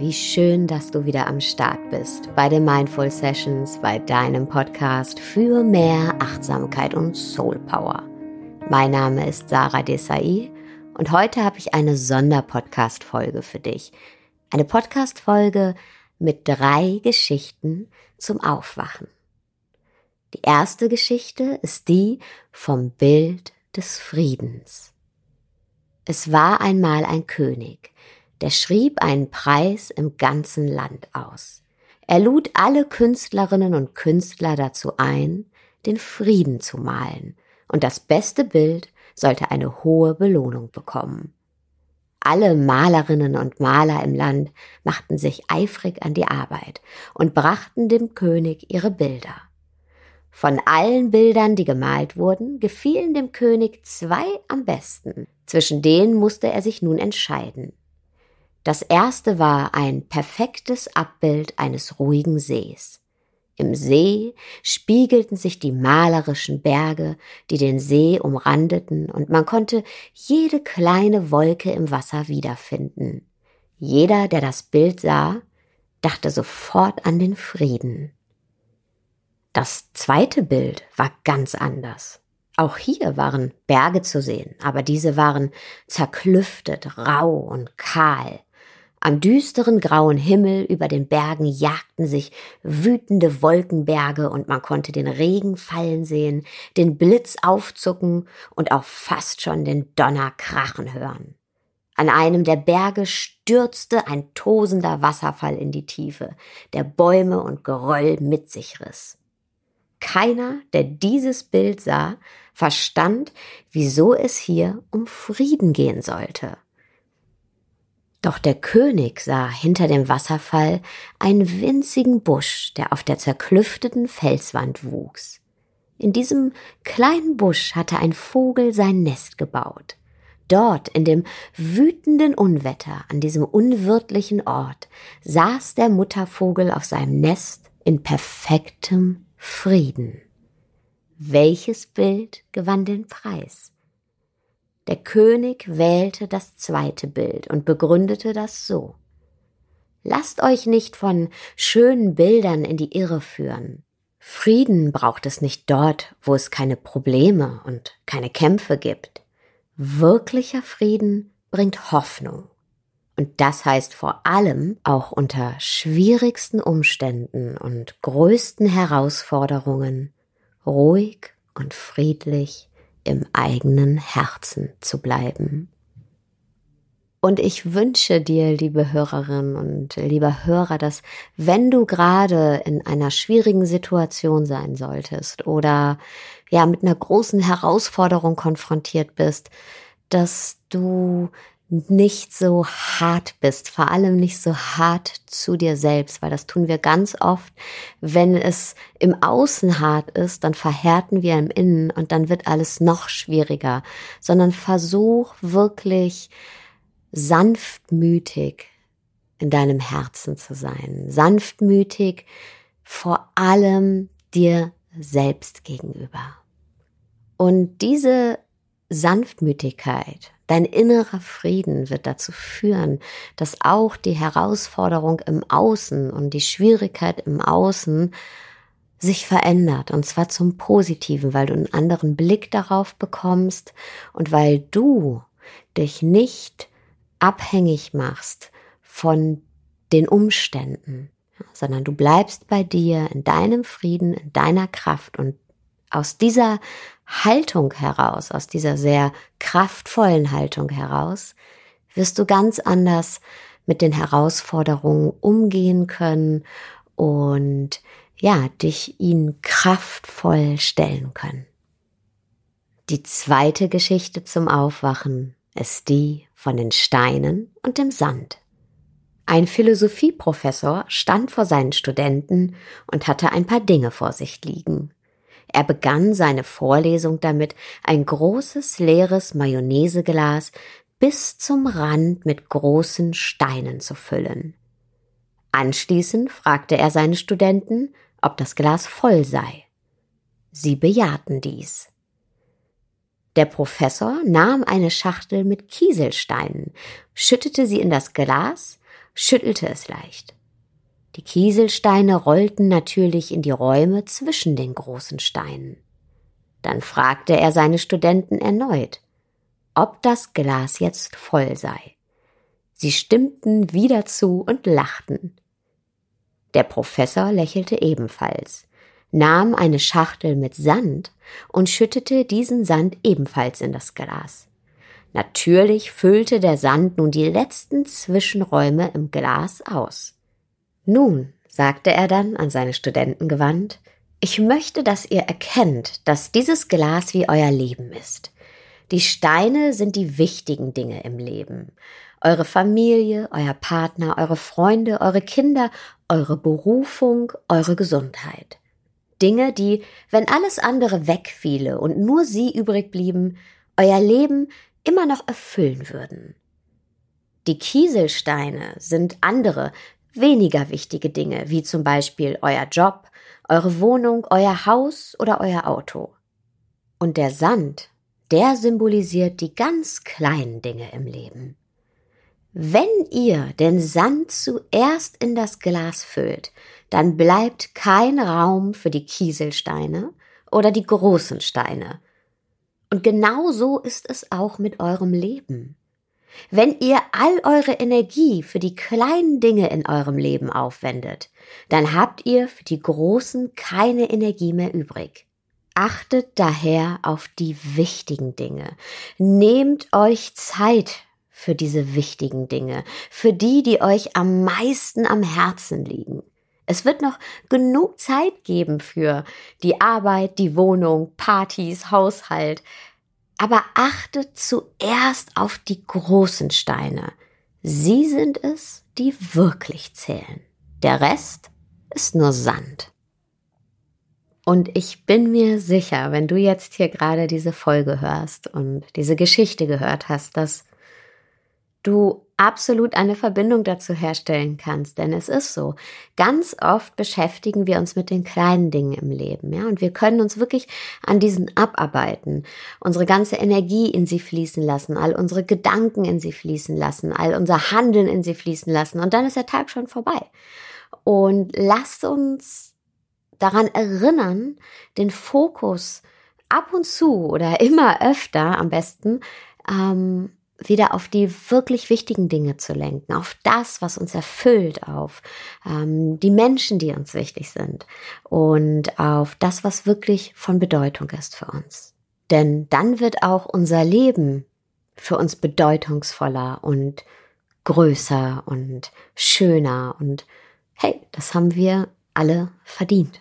Wie schön, dass du wieder am Start bist bei den Mindful Sessions, bei deinem Podcast für mehr Achtsamkeit und Soul Power. Mein Name ist Sarah Desai und heute habe ich eine Sonderpodcast-Folge für dich. Eine Podcast-Folge mit 3 Geschichten zum Aufwachen. Die erste Geschichte ist die vom Bild des Friedens. Es war einmal ein König, der schrieb einen Preis im ganzen Land aus. Er lud alle Künstlerinnen und Künstler dazu ein, den Frieden zu malen, und das beste Bild sollte eine hohe Belohnung bekommen. Alle Malerinnen und Maler im Land machten sich eifrig an die Arbeit und brachten dem König ihre Bilder. Von allen Bildern, die gemalt wurden, gefielen dem König 2 am besten. Zwischen denen musste er sich nun entscheiden. Das erste war ein perfektes Abbild eines ruhigen Sees. Im See spiegelten sich die malerischen Berge, die den See umrandeten, und man konnte jede kleine Wolke im Wasser wiederfinden. Jeder, der das Bild sah, dachte sofort an den Frieden. Das zweite Bild war ganz anders. Auch hier waren Berge zu sehen, aber diese waren zerklüftet, rau und kahl. Am düsteren grauen Himmel über den Bergen jagten sich wütende Wolkenberge und man konnte den Regen fallen sehen, den Blitz aufzucken und auch fast schon den Donner krachen hören. An einem der Berge stürzte ein tosender Wasserfall in die Tiefe, der Bäume und Geröll mit sich riss. Keiner, der dieses Bild sah, verstand, wieso es hier um Frieden gehen sollte. Doch der König sah hinter dem Wasserfall einen winzigen Busch, der auf der zerklüfteten Felswand wuchs. In diesem kleinen Busch hatte ein Vogel sein Nest gebaut. Dort, in dem wütenden Unwetter, an diesem unwirtlichen Ort, saß der Muttervogel auf seinem Nest in perfektem Frieden. Welches Bild gewann den Preis? Der König wählte das zweite Bild und begründete das so: Lasst euch nicht von schönen Bildern in die Irre führen. Frieden braucht es nicht dort, wo es keine Probleme und keine Kämpfe gibt. Wirklicher Frieden bringt Hoffnung. Und das heißt vor allem, auch unter schwierigsten Umständen und größten Herausforderungen ruhig und friedlich im eigenen Herzen zu bleiben. Und ich wünsche dir, liebe Hörerin und lieber Hörer, dass wenn du gerade in einer schwierigen Situation sein solltest oder ja mit einer großen Herausforderung konfrontiert bist, dass du nicht so hart bist, vor allem nicht so hart zu dir selbst, weil das tun wir ganz oft. Wenn es im Außen hart ist, dann verhärten wir im Innen und dann wird alles noch schwieriger, sondern versuch wirklich sanftmütig in deinem Herzen zu sein, sanftmütig vor allem dir selbst gegenüber. Und diese Sanftmütigkeit, dein innerer Frieden wird dazu führen, dass auch die Herausforderung im Außen und die Schwierigkeit im Außen sich verändert, und zwar zum Positiven, weil du einen anderen Blick darauf bekommst und weil du dich nicht abhängig machst von den Umständen, sondern du bleibst bei dir, in deinem Frieden, in deiner Kraft, und aus dieser Haltung heraus, aus dieser sehr kraftvollen Haltung heraus, wirst du ganz anders mit den Herausforderungen umgehen können und ja, dich ihnen kraftvoll stellen können. Die zweite Geschichte zum Aufwachen ist die von den Steinen und dem Sand. Ein Philosophieprofessor stand vor seinen Studenten und hatte ein paar Dinge vor sich liegen. Er begann seine Vorlesung damit, ein großes, leeres Mayonnaiseglas bis zum Rand mit großen Steinen zu füllen. Anschließend fragte er seine Studenten, ob das Glas voll sei. Sie bejahten dies. Der Professor nahm eine Schachtel mit Kieselsteinen, schüttete sie in das Glas, schüttelte es leicht. Die Kieselsteine rollten natürlich in die Räume zwischen den großen Steinen. Dann fragte er seine Studenten erneut, ob das Glas jetzt voll sei. Sie stimmten wieder zu und lachten. Der Professor lächelte ebenfalls, nahm eine Schachtel mit Sand und schüttete diesen Sand ebenfalls in das Glas. Natürlich füllte der Sand nun die letzten Zwischenräume im Glas aus. Nun, sagte er dann an seine Studenten gewandt, ich möchte, dass ihr erkennt, dass dieses Glas wie euer Leben ist. Die Steine sind die wichtigen Dinge im Leben. Eure Familie, euer Partner, eure Freunde, eure Kinder, eure Berufung, eure Gesundheit. Dinge, die, wenn alles andere wegfiele und nur sie übrig blieben, euer Leben immer noch erfüllen würden. Die Kieselsteine sind andere, weniger wichtige Dinge, wie zum Beispiel euer Job, eure Wohnung, euer Haus oder euer Auto. Und der Sand, der symbolisiert die ganz kleinen Dinge im Leben. Wenn ihr den Sand zuerst in das Glas füllt, dann bleibt kein Raum für die Kieselsteine oder die großen Steine. Und genau so ist es auch mit eurem Leben. Wenn ihr all eure Energie für die kleinen Dinge in eurem Leben aufwendet, dann habt ihr für die großen keine Energie mehr übrig. Achtet daher auf die wichtigen Dinge. Nehmt euch Zeit für diese wichtigen Dinge, für die euch am meisten am Herzen liegen. Es wird noch genug Zeit geben für die Arbeit, die Wohnung, Partys, Haushalt. Aber achtet zuerst auf die großen Steine. Sie sind es, die wirklich zählen. Der Rest ist nur Sand. Und ich bin mir sicher, wenn du jetzt hier gerade diese Folge hörst und diese Geschichte gehört hast, dass du absolut eine Verbindung dazu herstellen kannst, denn es ist so. Ganz oft beschäftigen wir uns mit den kleinen Dingen im Leben, ja, und wir können uns wirklich an diesen abarbeiten, unsere ganze Energie in sie fließen lassen, all unsere Gedanken in sie fließen lassen, all unser Handeln in sie fließen lassen und dann ist der Tag schon vorbei. Und lasst uns daran erinnern, den Fokus ab und zu oder immer öfter am besten wieder auf die wirklich wichtigen Dinge zu lenken, auf das, was uns erfüllt, auf die Menschen, die uns wichtig sind und auf das, was wirklich von Bedeutung ist für uns. Denn dann wird auch unser Leben für uns bedeutungsvoller und größer und schöner und hey, das haben wir alle verdient.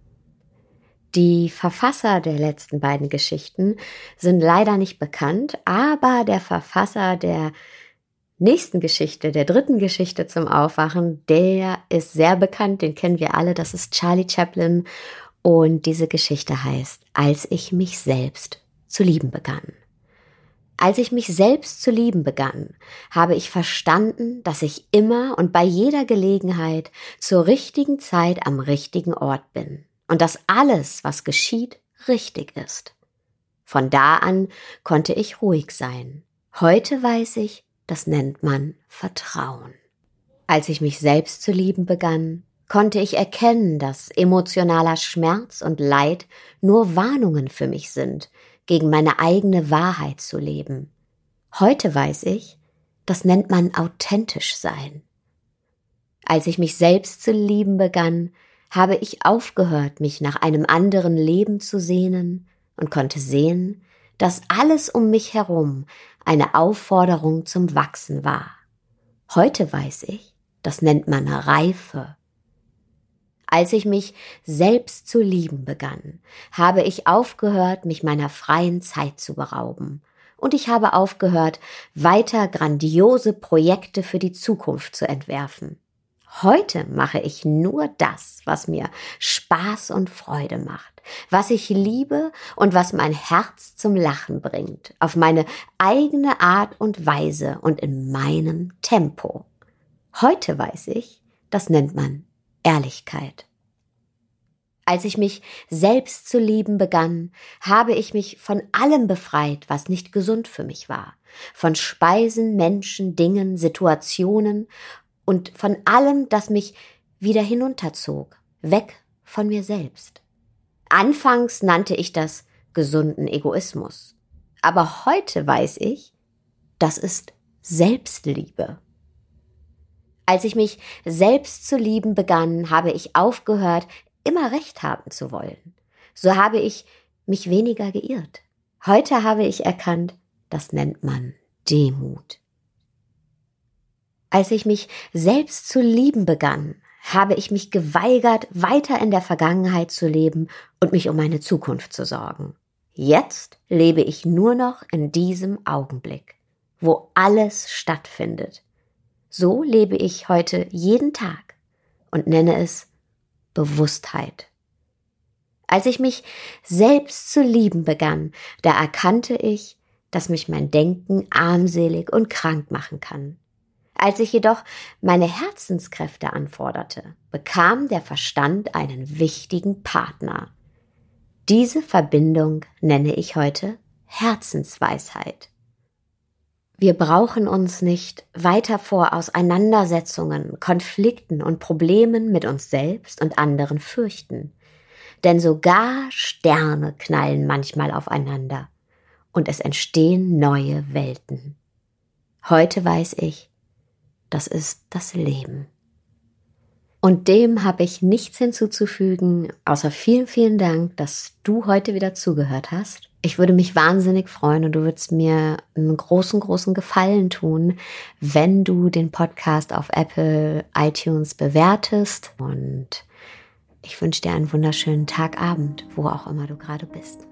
Die Verfasser der letzten beiden Geschichten sind leider nicht bekannt, aber der Verfasser der nächsten Geschichte, der dritten Geschichte zum Aufwachen, der ist sehr bekannt, den kennen wir alle, das ist Charlie Chaplin und diese Geschichte heißt, als ich mich selbst zu lieben begann. Als ich mich selbst zu lieben begann, habe ich verstanden, dass ich immer und bei jeder Gelegenheit zur richtigen Zeit am richtigen Ort bin. Und dass alles, was geschieht, richtig ist. Von da an konnte ich ruhig sein. Heute weiß ich, das nennt man Vertrauen. Als ich mich selbst zu lieben begann, konnte ich erkennen, dass emotionaler Schmerz und Leid nur Warnungen für mich sind, gegen meine eigene Wahrheit zu leben. Heute weiß ich, das nennt man authentisch sein. Als ich mich selbst zu lieben begann, habe ich aufgehört, mich nach einem anderen Leben zu sehnen und konnte sehen, dass alles um mich herum eine Aufforderung zum Wachsen war. Heute weiß ich, das nennt man Reife. Als ich mich selbst zu lieben begann, habe ich aufgehört, mich meiner freien Zeit zu berauben. Und ich habe aufgehört, weiter grandiose Projekte für die Zukunft zu entwerfen. Heute mache ich nur das, was mir Spaß und Freude macht, was ich liebe und was mein Herz zum Lachen bringt, auf meine eigene Art und Weise und in meinem Tempo. Heute weiß ich, das nennt man Ehrlichkeit. Als ich mich selbst zu lieben begann, habe ich mich von allem befreit, was nicht gesund für mich war, von Speisen, Menschen, Dingen, Situationen und von allem, das mich wieder hinunterzog, weg von mir selbst. Anfangs nannte ich das gesunden Egoismus. Aber heute weiß ich, das ist Selbstliebe. Als ich mich selbst zu lieben begann, habe ich aufgehört, immer Recht haben zu wollen. So habe ich mich weniger geirrt. Heute habe ich erkannt, das nennt man Demut. Als ich mich selbst zu lieben begann, habe ich mich geweigert, weiter in der Vergangenheit zu leben und mich um meine Zukunft zu sorgen. Jetzt lebe ich nur noch in diesem Augenblick, wo alles stattfindet. So lebe ich heute jeden Tag und nenne es Bewusstheit. Als ich mich selbst zu lieben begann, da erkannte ich, dass mich mein Denken armselig und krank machen kann. Als ich jedoch meine Herzenskräfte anforderte, bekam der Verstand einen wichtigen Partner. Diese Verbindung nenne ich heute Herzensweisheit. Wir brauchen uns nicht weiter vor Auseinandersetzungen, Konflikten und Problemen mit uns selbst und anderen fürchten. Denn sogar Sterne knallen manchmal aufeinander und es entstehen neue Welten. Heute weiß ich, das ist das Leben. Und dem habe ich nichts hinzuzufügen, außer vielen, vielen Dank, dass du heute wieder zugehört hast. Ich würde mich wahnsinnig freuen und du würdest mir einen großen, großen Gefallen tun, wenn du den Podcast auf Apple iTunes bewertest. Und ich wünsche dir einen wunderschönen Tagabend, wo auch immer du gerade bist.